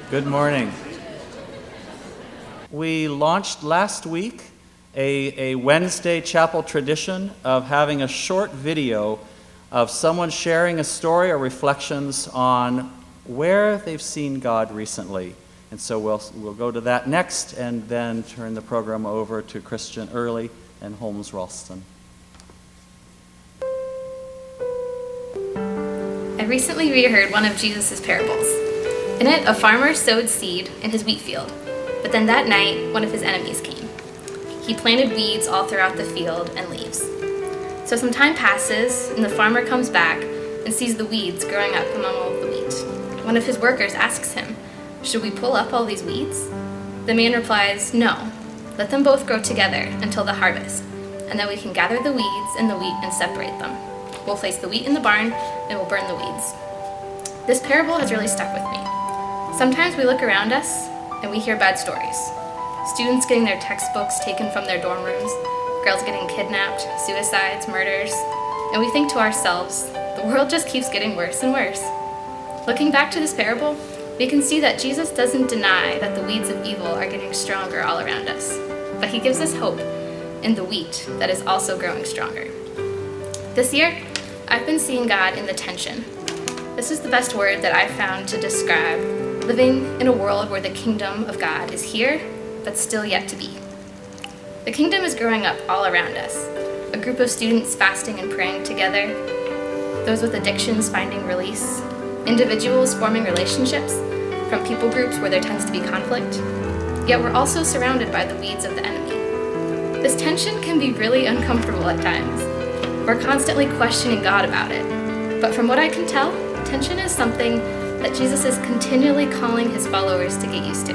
Good morning. We launched last week a Wednesday chapel tradition of having a short video of someone sharing a story or reflections on where they've seen God recently. And so we'll go to that next and then turn the program over to Christian Early and Holmes Ralston. I recently reheard one of Jesus' parables. In it, a farmer sowed seed in his wheat field, but then that night, one of his enemies came. He planted weeds all throughout the field and leaves. So some time passes, and the farmer comes back and sees the weeds growing up among all of the wheat. One of his workers asks him, "Should we pull up all these weeds?" The man replies, "No, let them both grow together until the harvest, and then we can gather the weeds and the wheat and separate them. We'll place the wheat in the barn, and we'll burn the weeds." This parable has really stuck with me. Sometimes we look around us, and we hear bad stories. Students getting their textbooks taken from their dorm rooms, girls getting kidnapped, suicides, murders, and we think to ourselves, the world just keeps getting worse and worse. Looking back to this parable, we can see that Jesus doesn't deny that the weeds of evil are getting stronger all around us, but he gives us hope in the wheat that is also growing stronger. This year, I've been seeing God in the tension. This is the best word that I've found to describe living in a world where the kingdom of God is here, but still yet to be. The kingdom is growing up all around us. A group of students fasting and praying together, those with addictions finding release, individuals forming relationships from people groups where there tends to be conflict. Yet we're also surrounded by the weeds of the enemy. This tension can be really uncomfortable at times. We're constantly questioning God about it. But from what I can tell, tension is something that Jesus is continually calling his followers to get used to.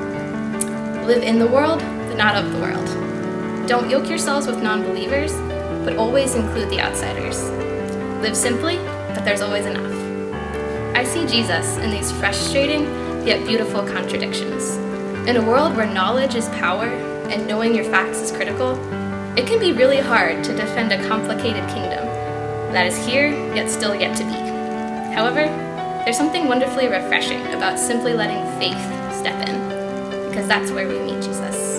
Live in the world, but not of the world. Don't yoke yourselves with non-believers, but always include the outsiders. Live simply, but there's always enough. I see Jesus in these frustrating yet beautiful contradictions. In a world where knowledge is power and knowing your facts is critical, it can be really hard to defend a complicated kingdom that is here yet still yet to be. However, there's something wonderfully refreshing about simply letting faith step in, because that's where we meet Jesus.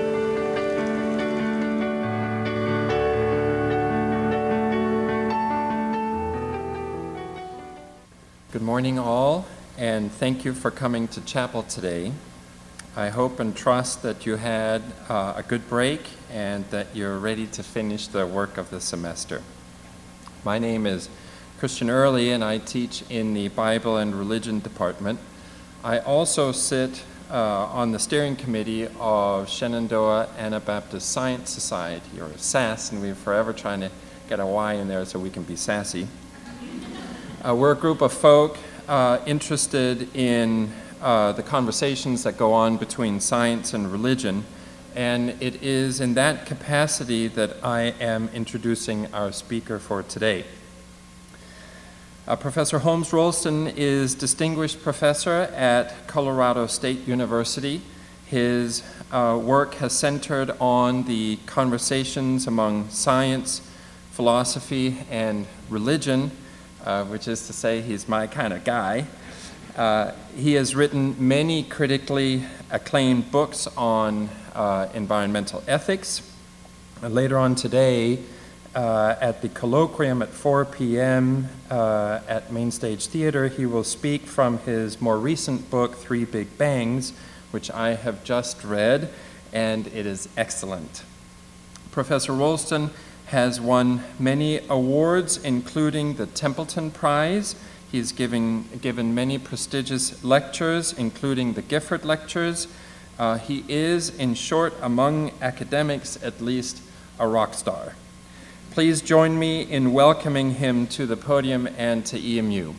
Good morning, all, and thank you for coming to chapel today. I hope and trust that you had a good break and that you're ready to finish the work of the semester. My name is Christian Early, and I teach in the Bible and Religion department. I also sit on the steering committee of Shenandoah Anabaptist Science Society, or SAS, and we're forever trying to get a Y in there so we can be sassy. We're a group of folk interested in the conversations that go on between science and religion, and it is in that capacity that I am introducing our speaker for today. Professor Holmes Ralston is Distinguished Professor at Colorado State University. His work has centered on the conversations among science, philosophy, and religion, which is to say he's my kind of guy. He has written many critically acclaimed books on environmental ethics. Later on today, at the colloquium at 4 p.m. At Mainstage Theater, he will speak from his more recent book, Three Big Bangs, which I have just read, and it is excellent. Professor Ralston has won many awards, including the Templeton Prize. He's given many prestigious lectures, including the Gifford Lectures. He is, in short, among academics, at least a rock star. Please join me in welcoming him to the podium and to EMU.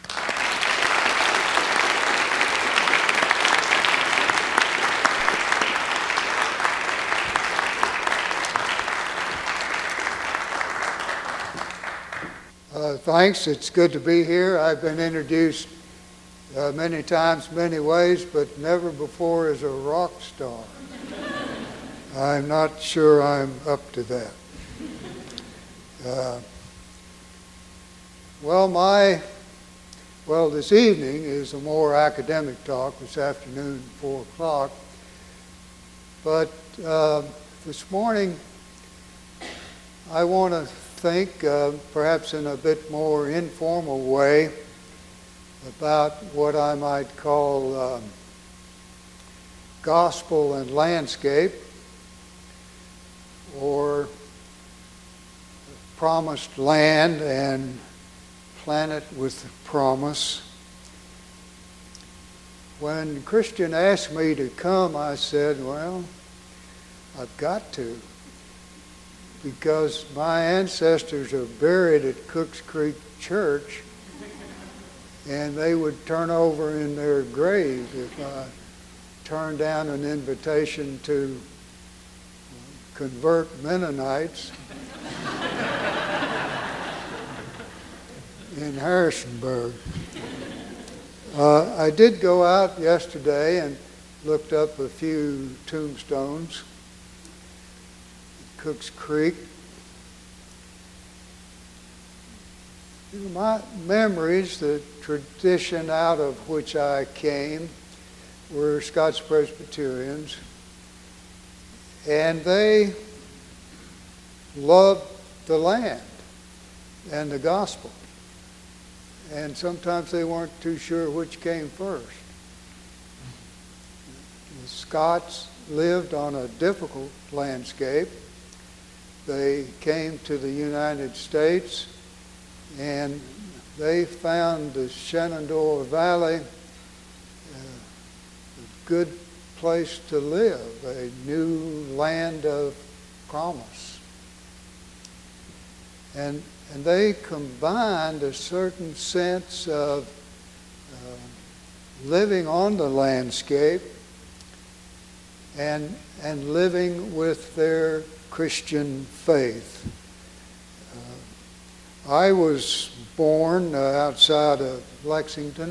Thanks. It's good to be here. I've been introduced many times, many ways, but never before as a rock star. I'm not sure I'm up to that. Well, my Well, this evening is a more academic talk, this afternoon, 4 o'clock. But this morning, I want to think, perhaps in a bit more informal way, about what I might call gospel and landscape, or promised land and planet with promise. When Christian asked me to come, I said, well, I've got to, because my ancestors are buried at Cooks Creek Church, and they would turn over in their grave if I turned down an invitation to convert Mennonites in Harrisonburg. I did go out yesterday and looked up a few tombstones at Cooks Creek. My memories, the tradition out of which I came, were Scots Presbyterians, and they loved the land and the gospel. And sometimes they weren't too sure which came first. The Scots lived on a difficult landscape. They came to the United States and they found the Shenandoah Valley a good place to live, a new land of promise. And they combined a certain sense of living on the landscape and living with their Christian faith. I was born outside of Lexington,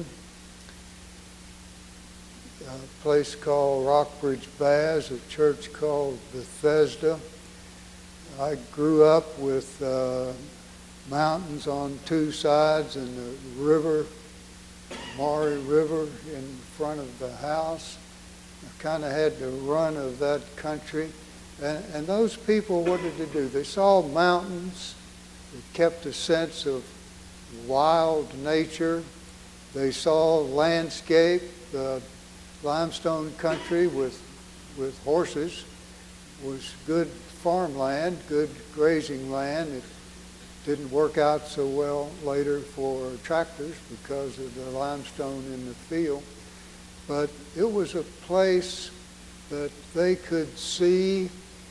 a place called Rockbridge Baths, a church called Bethesda. I grew up with mountains on two sides and the river, Maury River, in front of the house. I kind of had the run of that country. And those people, what did they do? They saw mountains. They kept a sense of wild nature. They saw landscape, the limestone country with horses was good farmland, good grazing land. It didn't work out so well later for tractors because of the limestone in the field. But it was a place that they could see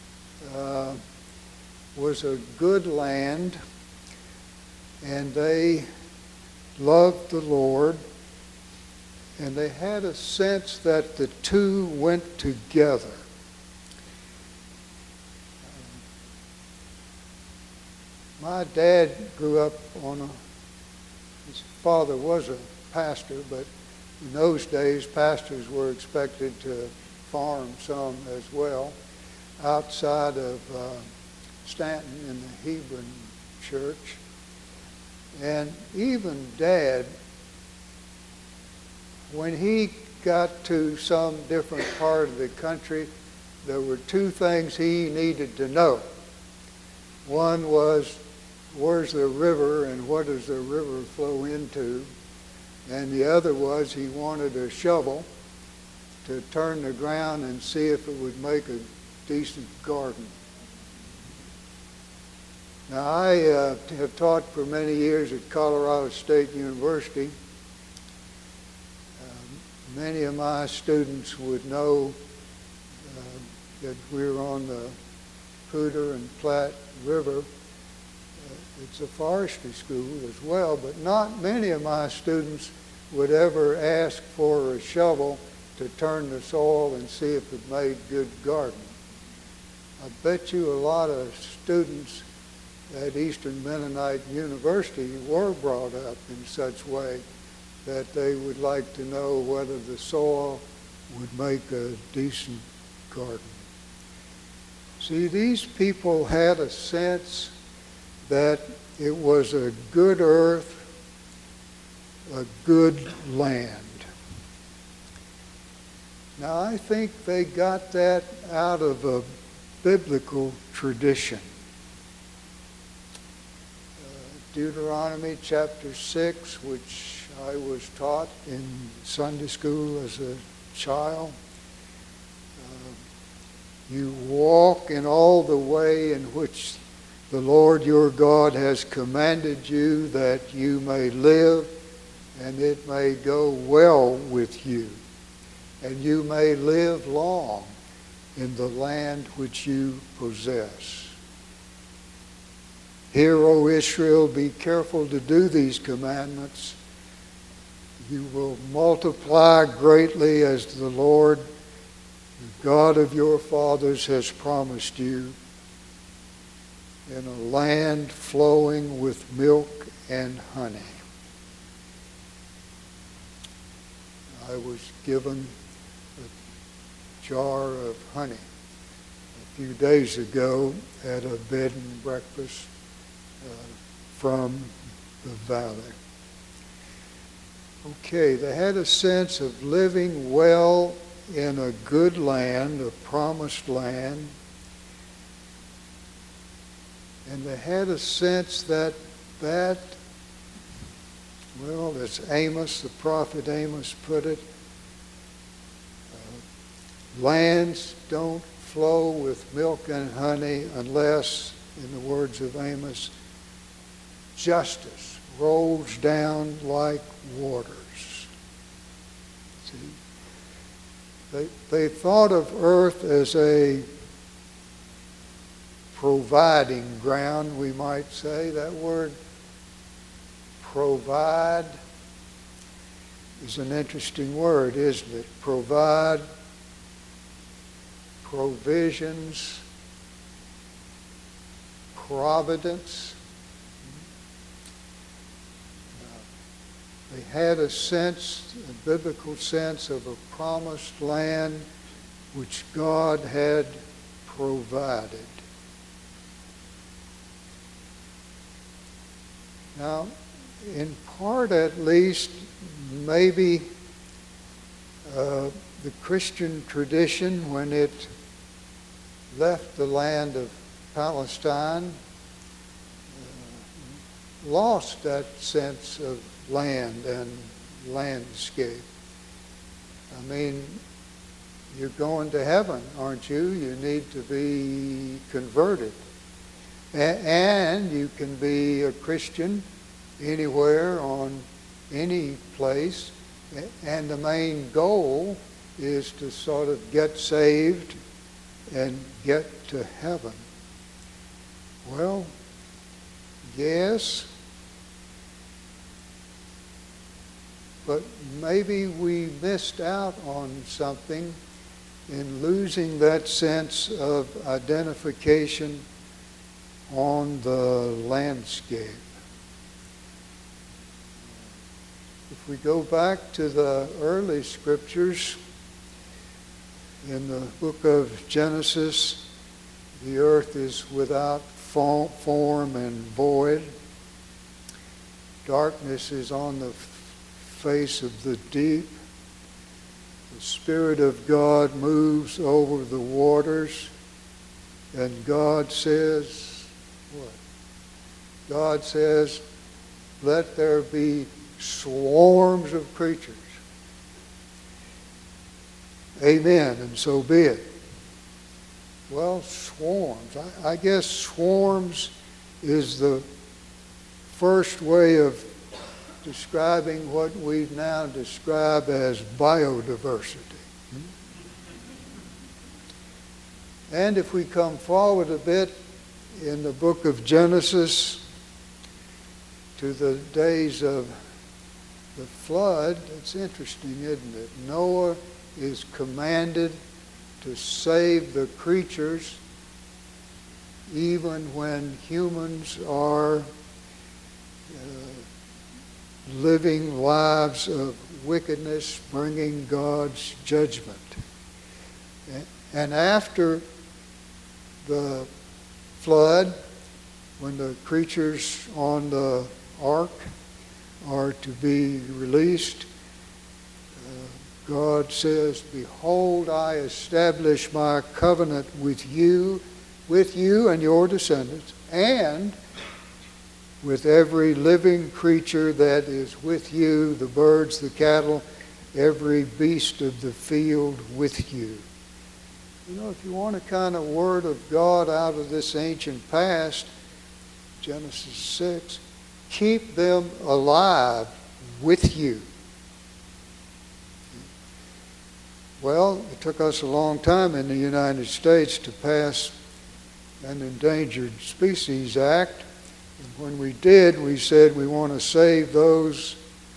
was a good land, and they loved the Lord, and they had a sense that the two went together. My dad grew up his father was a pastor, but in those days pastors were expected to farm some as well, outside of Stanton in the Hebron church. And even Dad, when he got to some different part of the country, there were two things he needed to know. One was, where's the river and what does the river flow into? And the other was he wanted a shovel to turn the ground and see if it would make a decent garden. Now, I have taught for many years at Colorado State University. Many of my students would know that we're on the Poudre and Platte River. It's a forestry school as well, but not many of my students would ever ask for a shovel to turn the soil and see if it made good gardening. I bet you a lot of students at Eastern Mennonite University were brought up in such way that they would like to know whether the soil would make a decent garden. See, these people had a sense that it was a good earth a good land. Now, I think they got that out of a biblical tradition. Deuteronomy chapter 6, which I was taught in Sunday school as a child. You walk in all the way in which the Lord your God has commanded you, that you may live and it may go well with you, and you may live long in the land which you possess. Hear, O Israel, be careful to do these commandments. You will multiply greatly as the Lord, the God of your fathers, has promised you, in a land flowing with milk and honey. I was given a jar of honey a few days ago at a bed and breakfast from the valley. Okay, they had a sense of living well in a good land, a promised land. And they had a sense that, well, as Amos, the prophet Amos put it, lands don't flow with milk and honey unless, in the words of Amos, justice rolls down like waters. See, they thought of earth as a providing ground, we might say. That word provide is an interesting word, isn't it? Provide, provisions, providence. They had a sense, a biblical sense of a promised land which God had provided. Now, in part at least, maybe the Christian tradition, when it left the land of Palestine, lost that sense of land and landscape. I mean, you're going to heaven, aren't you? You need to be converted. And you can be a Christian anywhere, on any place, and the main goal is to sort of get saved and get to heaven. Well, yes, but maybe we missed out on something in losing that sense of identification on the landscape. If we go back to the early scriptures, in the book of Genesis, the earth is without form and void. Darkness is on the face of the deep. The Spirit of God moves over the waters, and God says, what? God says, let there be swarms of creatures. Amen, and so be it. Well, swarms. I guess swarms is the first way of describing what we now describe as biodiversity. And if we come forward a bit in the book of Genesis to the days of the flood, it's interesting, isn't it? Noah is commanded to save the creatures even when humans are living lives of wickedness, bringing God's judgment. And after the flood, when the creatures on the ark are to be released. God says, "Behold, I establish my covenant with you and your descendants, and with every living creature that is with you, the birds, the cattle, every beast of the field with you." You know, if you want a kind of word of God out of this ancient past, Genesis 6, keep them alive with you. Well, it took us a long time in the United States to pass an Endangered Species Act. And when we did, we said we want to save those,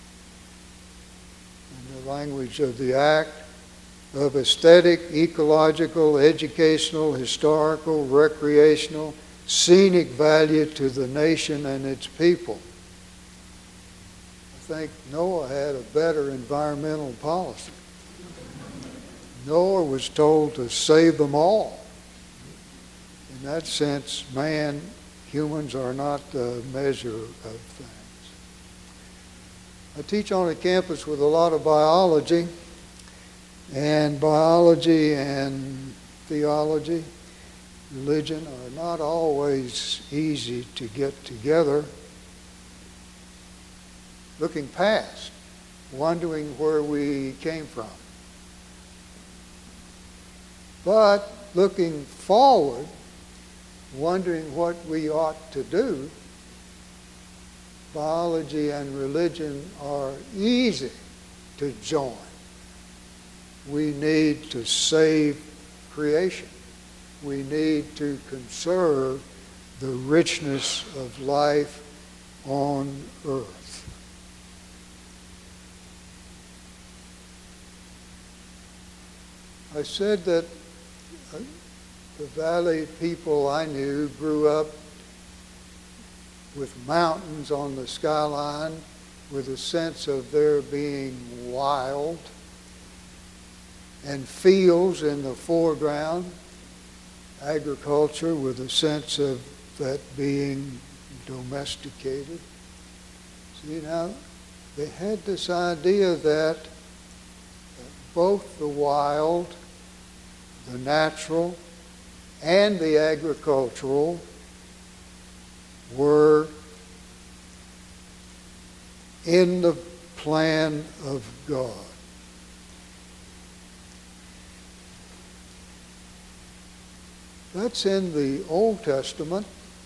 in the language of the Act, of aesthetic, ecological, educational, historical, recreational, scenic value to the nation and its people. I think Noah had a better environmental policy. Noah was told to save them all. In that sense, humans are not the measure of things. I teach on a campus with a lot of biology, and biology and theology, religion are not always easy to get together. Looking past, wondering where we came from. But looking forward, wondering what we ought to do, biology and religion are easy to join. We need to save creation. We need to conserve the richness of life on earth. I said that the valley people I knew grew up with mountains on the skyline, with a sense of their being wild, and fields in the foreground, agriculture with a sense of that being domesticated. See, now, they had this idea that both the wild, the natural, and the agricultural were in the plan of God. That's in the Old Testament.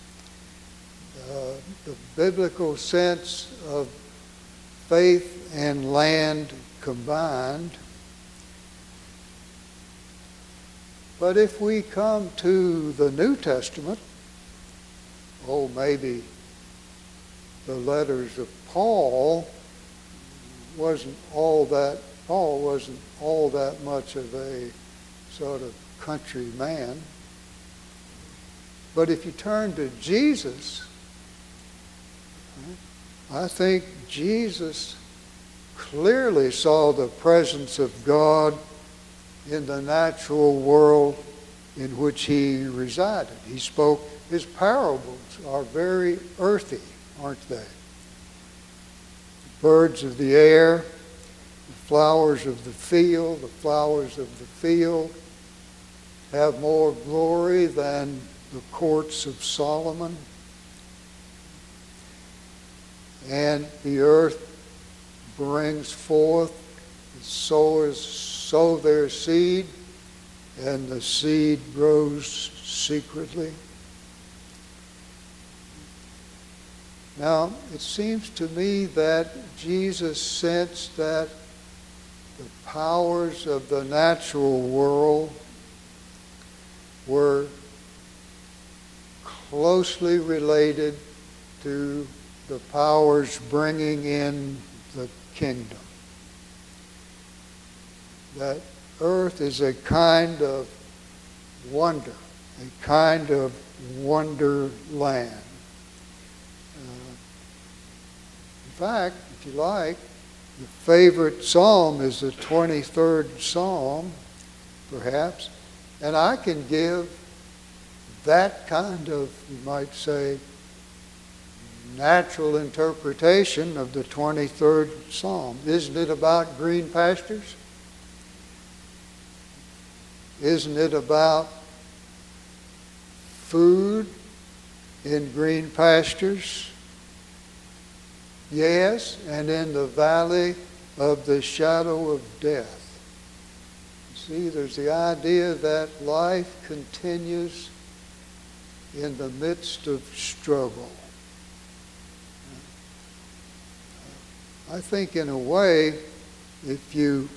The biblical sense of faith and land combined. But if we come to the New Testament, maybe the letters of Paul wasn't all that much of a sort of country man. But if you turn to Jesus, I think Jesus clearly saw the presence of God in the natural world in which he resided. He spoke, his parables are very earthy, aren't they? The birds of the air, the flowers of the field have more glory than the courts of Solomon. And the earth brings forth, the sowers sow their seed, and the seed grows secretly. Now, it seems to me that Jesus sensed that the powers of the natural world were closely related to the powers bringing in the kingdom. That earth is a kind of wonder, a kind of wonderland. In fact, if you like, the favorite psalm is the 23rd Psalm, perhaps, and I can give that kind of, you might say, natural interpretation of the 23rd Psalm. Isn't it about green pastures? Isn't it about food in green pastures? Yes, and in the valley of the shadow of death. See, there's the idea that life continues in the midst of struggle. I think in a way, if you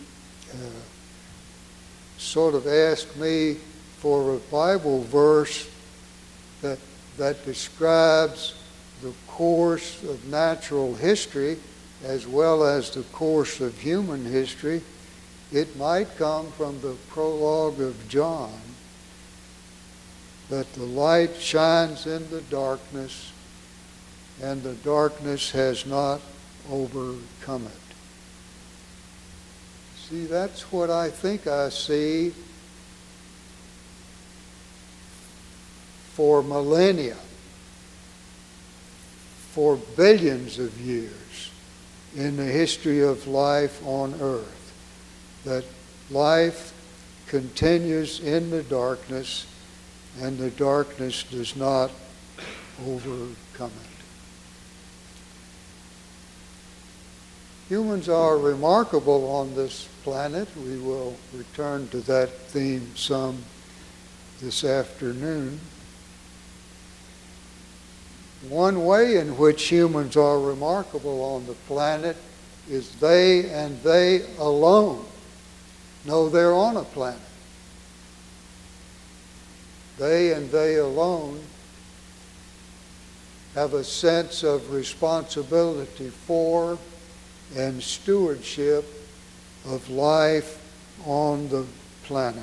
sort of ask me for a Bible verse that describes the course of natural history as well as the course of human history, it might come from the prologue of John, that the light shines in the darkness, and the darkness has not overcome it. See, that's what I think I see for millennia, for billions of years in the history of life on earth. That life continues in the darkness, and the darkness does not overcome it. Humans are remarkable on this planet. We will return to that theme some this afternoon. One way in which humans are remarkable on the planet is they and they alone know they're on a planet. They and they alone have a sense of responsibility for and stewardship of life on the planet.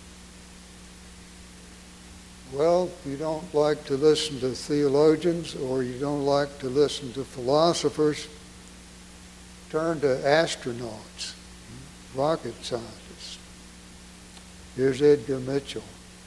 Well, if you don't like to listen to theologians or you don't like to listen to philosophers, turn to astronauts, rocket scientists. Here's Edgar Mitchell,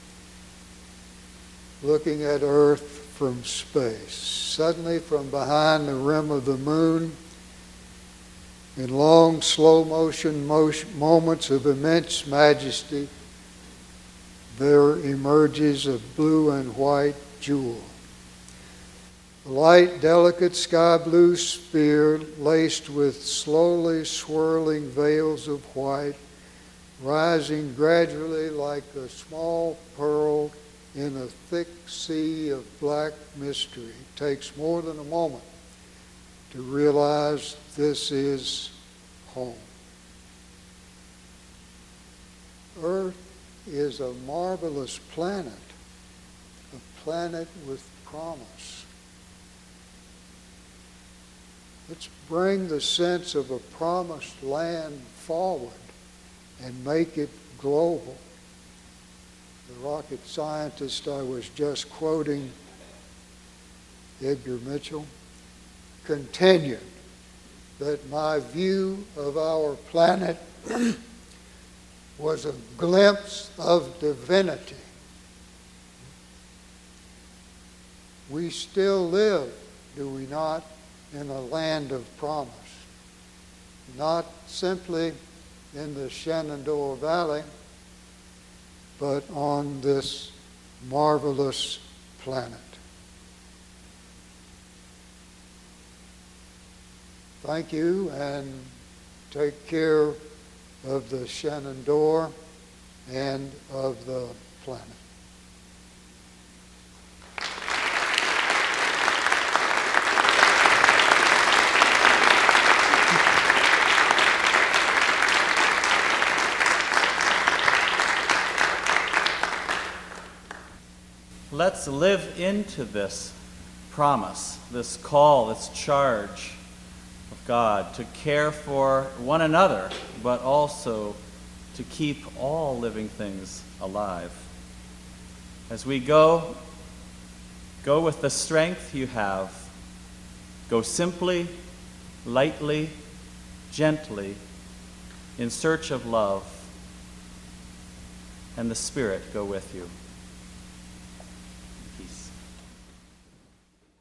looking at Earth from space. Suddenly, from behind the rim of the moon, in long, slow motion moments of immense majesty, there emerges a blue and white jewel. A light, delicate sky blue sphere laced with slowly swirling veils of white, rising gradually like a small pearl in a thick sea of black mystery. It takes more than a moment to realize this is home. Earth is a marvelous planet, a planet with promise. Let's bring the sense of a promised land forward and make it global. The rocket scientist I was just quoting, Edgar Mitchell, continued that my view of our planet was a glimpse of divinity. We still live, do we not, in a land of promise. Not simply in the Shenandoah Valley, but on this marvelous planet. Thank you, and take care of the Shenandoah and of the planet. Let's live into this promise, this call, this charge of God to care for one another, but also to keep all living things alive. As we go with the strength you have. Go simply, lightly, gently, in search of love, and the Spirit go with you.